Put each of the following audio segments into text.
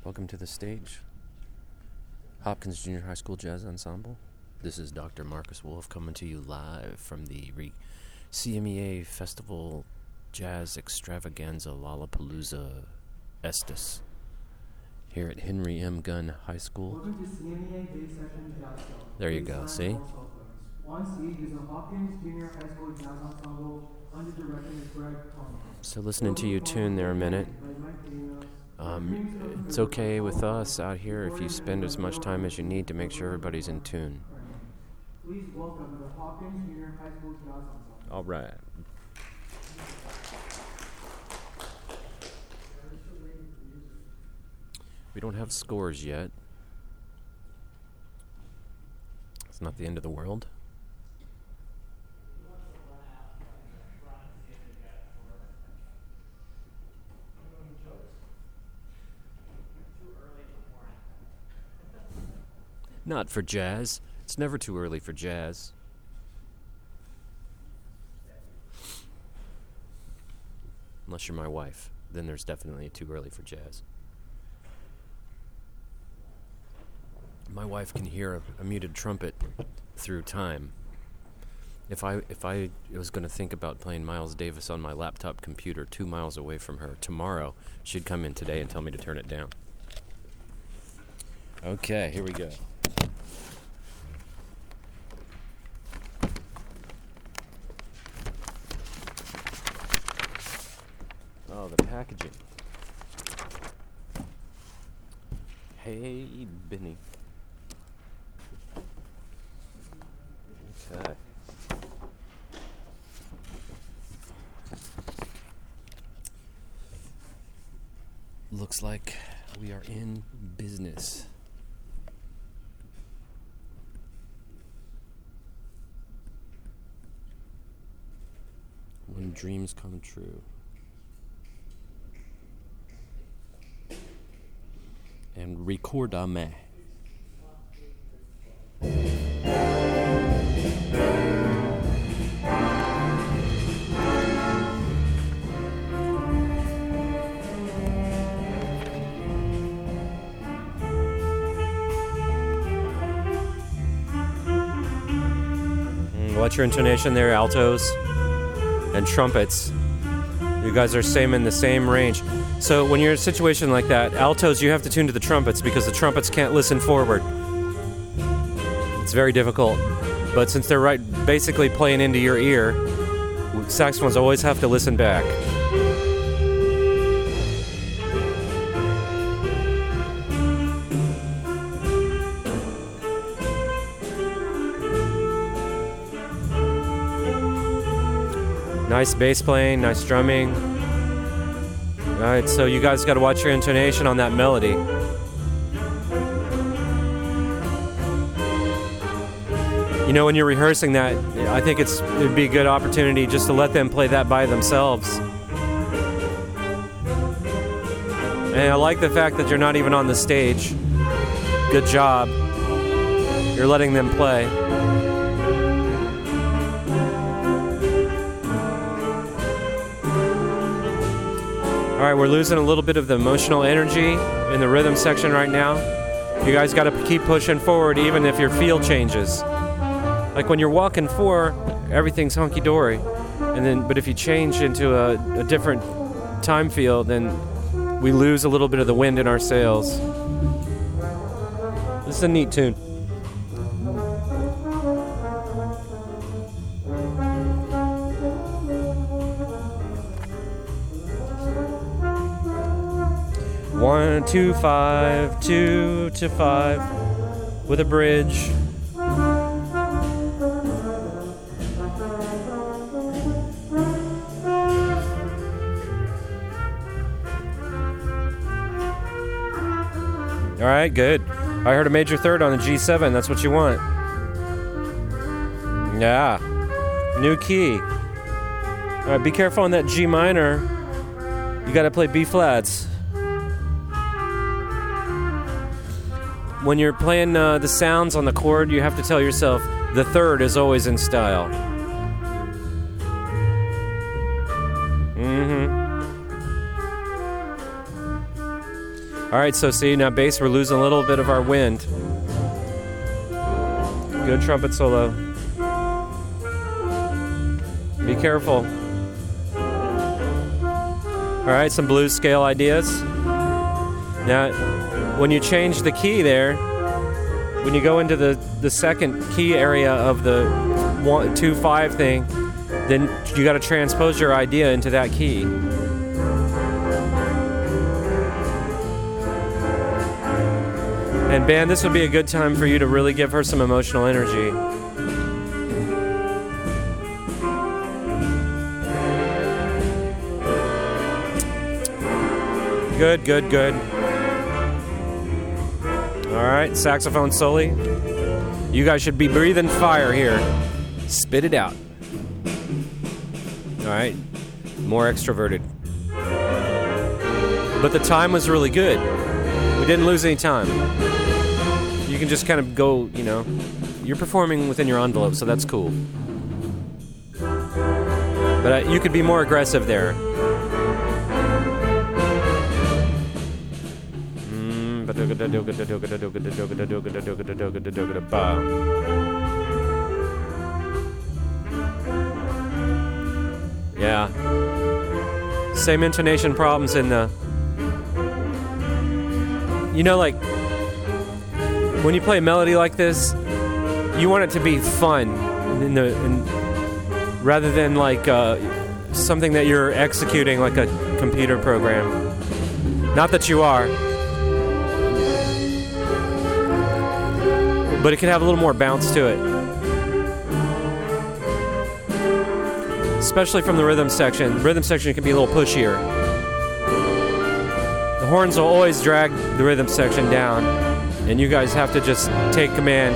Welcome to the stage, Hopkins Junior High School Jazz Ensemble. This is Dr. Marcus Wolf coming to you live from the CMEA Festival Jazz Extravaganza Lollapalooza Estes here at Henry M. Gunn High School. Welcome to CMEA Day Session Jazz Show. There you go, see? On stage is the Hopkins Junior High School Jazz Ensemble under direction of Greg Thomas. So listening to you tune there a minute. It's okay with us out here if you spend as much time as you need to make sure everybody's in tune. Please welcome the Hopkins Junior High School Jazz Ensemble. All right. We don't have scores yet. It's not the end of the world. Not for jazz. It's never too early for jazz. Unless you're my wife. Then there's definitely too early for jazz. My wife can hear a muted trumpet through time. If I was going to think about playing Miles Davis on my laptop computer 2 miles away from her tomorrow, she'd come in today and tell me to turn it down. Okay, here we go. Oh, the packaging. Hey, Benny. Okay. Looks like we are in business. When dreams come true. And recordame. Watch your intonation there, altos and trumpets. You guys are in the same range. So when you're in a situation like that, altos, you have to tune to the trumpets because the trumpets can't listen forward. It's very difficult. But since they're basically playing into your ear, saxophones always have to listen back. Nice bass playing, nice drumming. All right, so you guys got to watch your intonation on that melody. You know, when you're rehearsing that, I think it'd be a good opportunity just to let them play that by themselves. And I like the fact that you're not even on the stage. Good job. You're letting them play. All right, we're losing a little bit of the emotional energy in the rhythm section right now. You guys got to keep pushing forward even if your feel changes. Like when you're walking 4, everything's hunky-dory. But if you change into a different time feel, then we lose a little bit of the wind in our sails. This is a neat tune. One, 2, 5, 2 to 5 with a bridge. All right, good. I heard a major third on the G7. That's what you want. Yeah. New key. All right, be careful on that G minor. You got to play B flats. When you're playing the sounds on the chord, you have to tell yourself the third is always in style. All right, so see, now bass, we're losing a little bit of our wind. Good trumpet solo. Be careful. All right, some blues scale ideas. Now, when you change the key there, when you go into the second key area of the 1-2-5 thing, then you got to transpose your idea into that key. And band, this would be a good time for you to really give her some emotional energy. Good, good, good. All right, saxophone soli. You guys should be breathing fire here. Spit it out. All right, more extroverted. But the time was really good. We didn't lose any time. You can just kind of go, you know, you're performing within your envelope, so that's cool. But you could be more aggressive there. Yeah. Same intonation problems in the... You know, like, when you play a melody like this, you want it to be fun, rather than like something that you're executing like a computer program. Not that you are, but it can have a little more bounce to it, especially from the rhythm section. Rhythm section can be a little pushier. The horns will always drag the rhythm section down, and you guys have to just take command.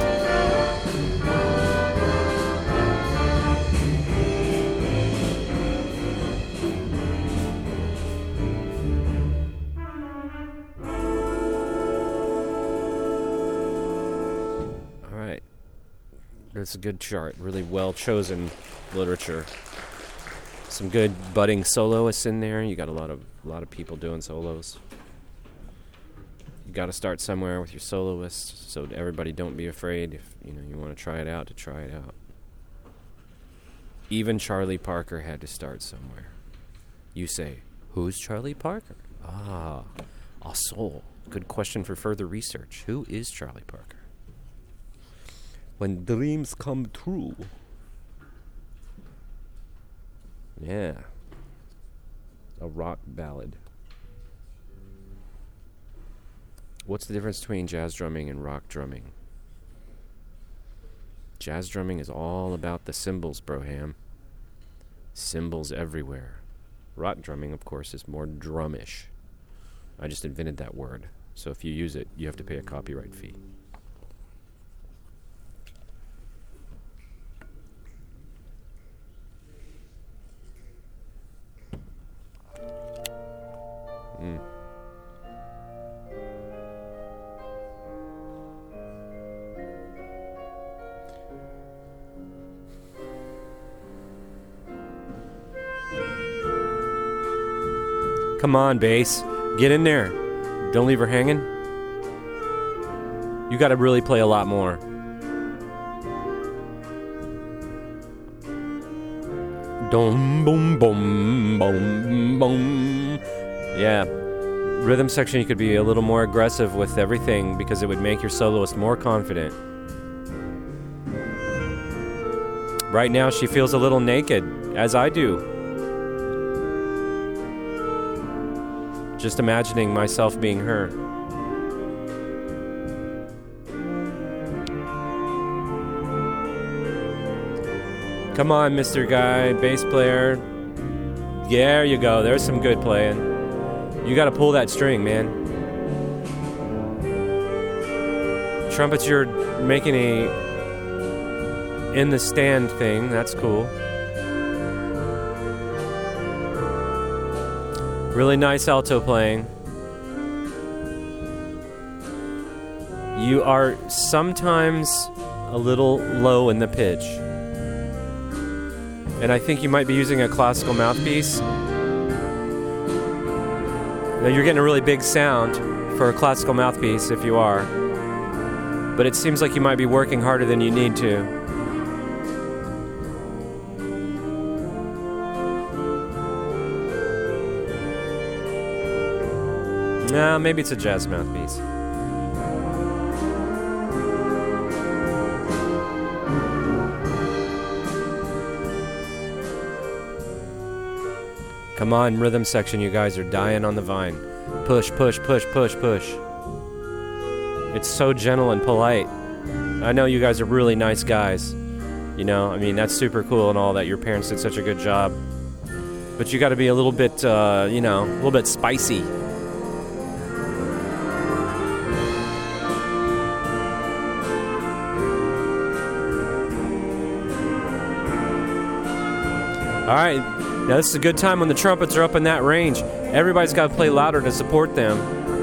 All right. That's a good chart. Really well chosen literature. Some good budding soloists in there. You got a lot of people doing solos. You got to start somewhere with your soloist, so everybody don't be afraid if you want to try it out. Even Charlie Parker had to start somewhere. You say, who's Charlie Parker? A soul. Good question for further research. Who is Charlie Parker? When dreams come true. Yeah. A rock ballad. What's the difference between jazz drumming and rock drumming? Jazz drumming is all about the cymbals, Broham. Cymbals everywhere. Rock drumming, of course, is more drumish. I just invented that word. So if you use it, you have to pay a copyright fee. Come on, bass. Get in there. Don't leave her hanging. You got to really play a lot more. Dum boom boom boom boom. Yeah. Rhythm section, you could be a little more aggressive with everything because it would make your soloist more confident. Right now, she feels a little naked, as I do. Just imagining myself being her. Come on, Mr. Guy, bass player. There you go. There's some good playing. You got to pull that string, man. Trumpets, you're making a in the stand thing. That's cool. Really nice alto playing. You are sometimes a little low in the pitch. And I think you might be using a classical mouthpiece. Now you're getting a really big sound for a classical mouthpiece if you are. But it seems like you might be working harder than you need to. No, maybe it's a jazz mouthpiece. Come on, rhythm section, you guys are dying on the vine. Push, push, push, push, push. It's so gentle and polite. I know you guys are really nice guys. You know, I mean, that's super cool and all that your parents did such a good job. But you got to be a little bit, a little bit spicy. All right, now this is a good time when the trumpets are up in that range. Everybody's got to play louder to support them.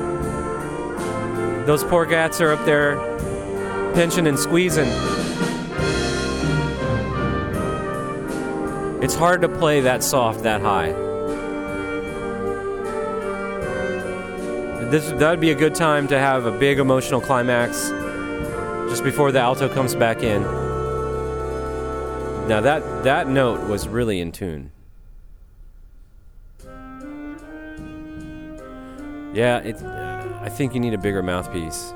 Those poor gats are up there pinching and squeezing. It's hard to play that soft, that high. That would be a good time to have a big emotional climax just before the alto comes back in. Now that note was really in tune. Yeah, I think you need a bigger mouthpiece.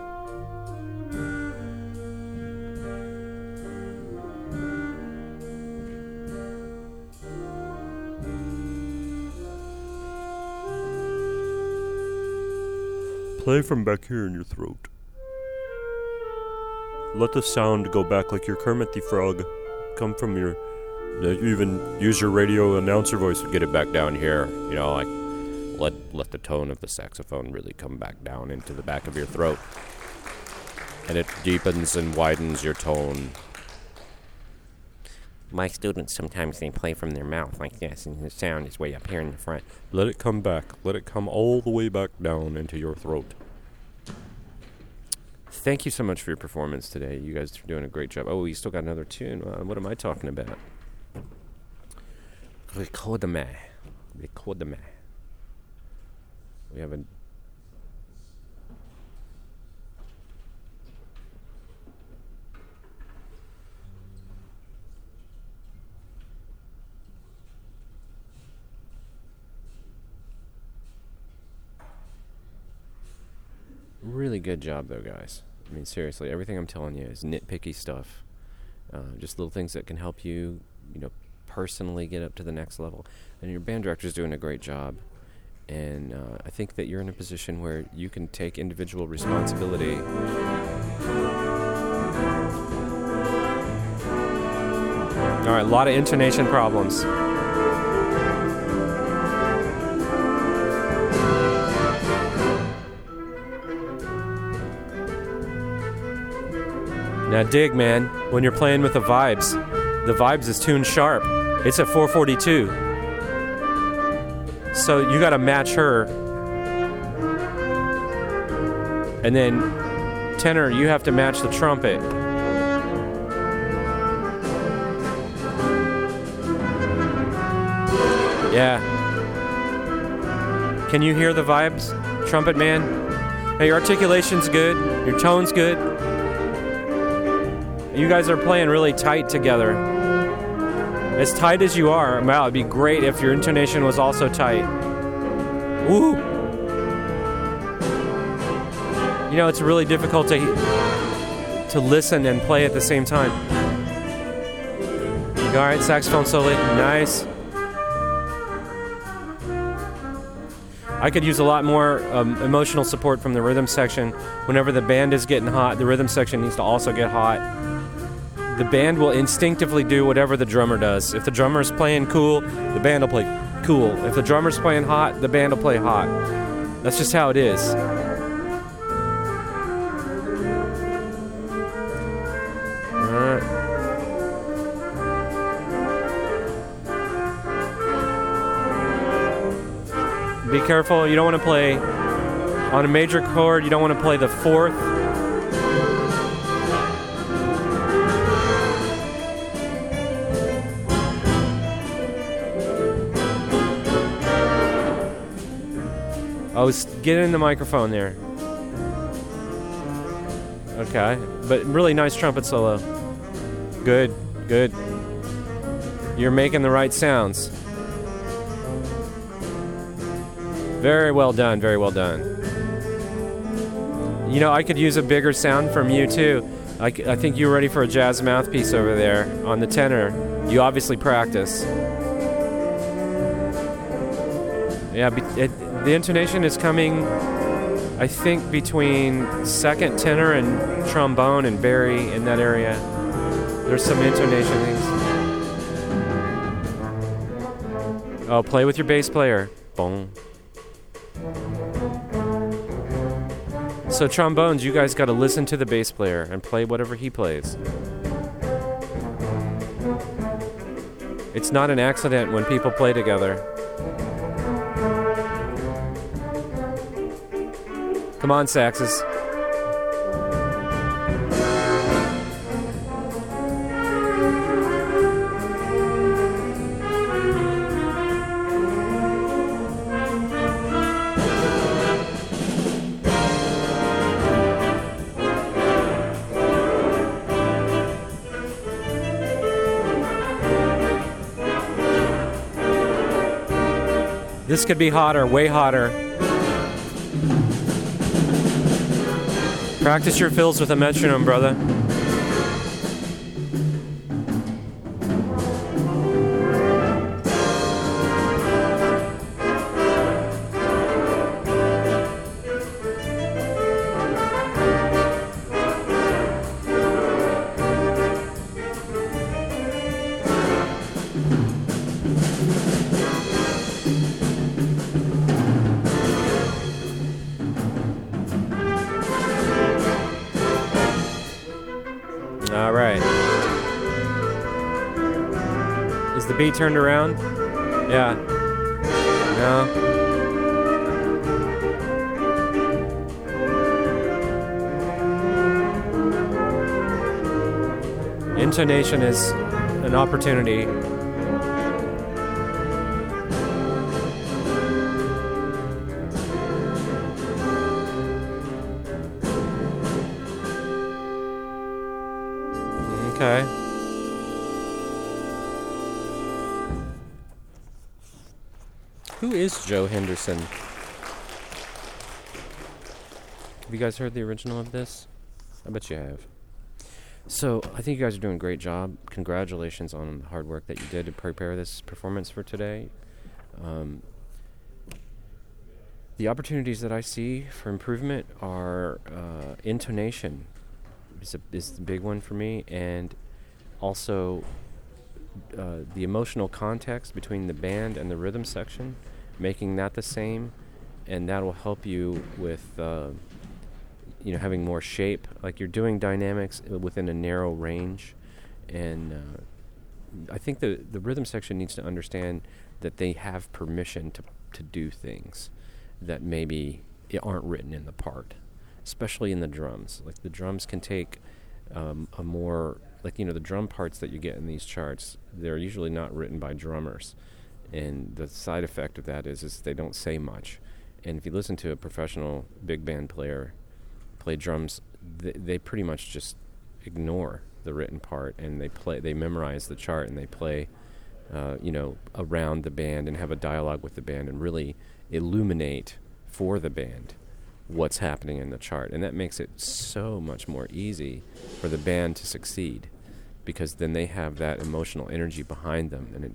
Play from back here in your throat. Let the sound go back like your Kermit the Frog. Come from your... You even use your radio announcer voice to get it back down here. You know, like let the tone of the saxophone really come back down into the back of your throat. And it deepens and widens your tone. My students sometimes they play from their mouth like this, and the sound is way up here in the front. Let it come back. Let it come all the way back down into your throat. Thank you so much for your performance today. You guys are doing a great job. Oh, you still got another tune. What am I talking about? Recordame. We have a... Really good job, though, guys. I mean, seriously, everything I'm telling you is nitpicky stuff. Just little things that can help you, personally get up to the next level. And your band director's doing a great job. And I think that you're in a position where you can take individual responsibility. All right, a lot of intonation problems. Now dig, man, when you're playing with the vibes is tuned sharp. It's at 442. So you gotta match her. And then tenor, you have to match the trumpet. Yeah. Can you hear the vibes, trumpet man? Now your articulation's good, your tone's good. You guys are playing really tight together. As tight as you are, wow, it'd be great if your intonation was also tight. Woo! It's really difficult to listen and play at the same time. All right, saxophone solo, nice. I could use a lot more emotional support from the rhythm section. Whenever the band is getting hot, the rhythm section needs to also get hot. The band will instinctively do whatever the drummer does. If the drummer's playing cool, the band will play cool. If the drummer's playing hot, the band will play hot. That's just how it is. Alright. Be careful, you don't want to play on a major chord, you don't want to play the fourth. Oh, get in the microphone there. Okay, but really nice trumpet solo. Good, good. You're making the right sounds. Very well done, very well done. You know, I could use a bigger sound from you too. I think you're ready for a jazz mouthpiece over there on the tenor. You obviously practice. Yeah, the intonation is coming, I think, between second tenor and trombone and Barry in that area. There's some intonation things. Oh, play with your bass player. Boom. So trombones, you guys got to listen to the bass player and play whatever he plays. It's not an accident when people play together. Come on, saxes. This could be hotter, way hotter. Practice your fills with a metronome, brother. All right. Is the beat turned around? Yeah. No. Intonation is an opportunity. Okay. Who is Joe Henderson? Have you guys heard the original of this? I bet you have. So, I think you guys are doing a great job. Congratulations on the hard work that you did to prepare this performance for today. The opportunities that I see for improvement are intonation. Is the big one for me, and also the emotional context between the band and the rhythm section, making that the same, and that will help you with having more shape. Like, you're doing dynamics within a narrow range, and I think the rhythm section needs to understand that they have permission to do things that maybe aren't written in the part. Especially in the drums. Like, the drums can take a more, the drum parts that you get in these charts, they're usually not written by drummers. And the side effect of that is they don't say much. And if you listen to a professional big band player play drums, they pretty much just ignore the written part, and they memorize the chart, and they play, around the band and have a dialogue with the band and really illuminate for the band what's happening in the chart. And that makes it so much more easy for the band to succeed, because then they have that emotional energy behind them, and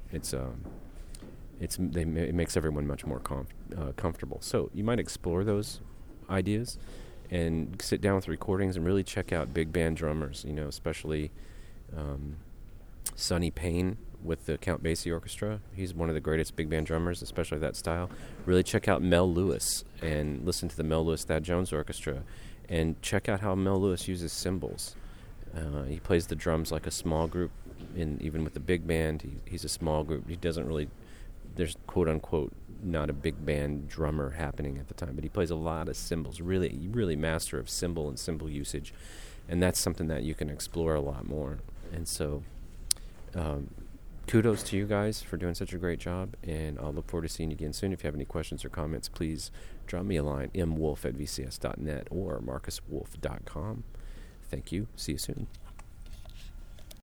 it makes everyone much more comfortable. So you might explore those ideas and sit down with recordings and really check out big band drummers, especially Sonny Payne with the Count Basie Orchestra. He's one of the greatest big band drummers, especially that style. Really check out Mel Lewis and listen to the Mel Lewis Thad Jones Orchestra, and check out how Mel Lewis uses cymbals. He plays the drums like a small group, even with the big band. He's a small group. He doesn't really, there's quote unquote not a big band drummer happening at the time, but he plays a lot of cymbals. Really master of cymbal and cymbal usage, and that's something that you can explore a lot more. And so kudos to you guys for doing such a great job, and I'll look forward to seeing you again soon. If you have any questions or comments, please drop me a line, mwolf@vcs.net or marcuswolf.com. Thank you. See you soon.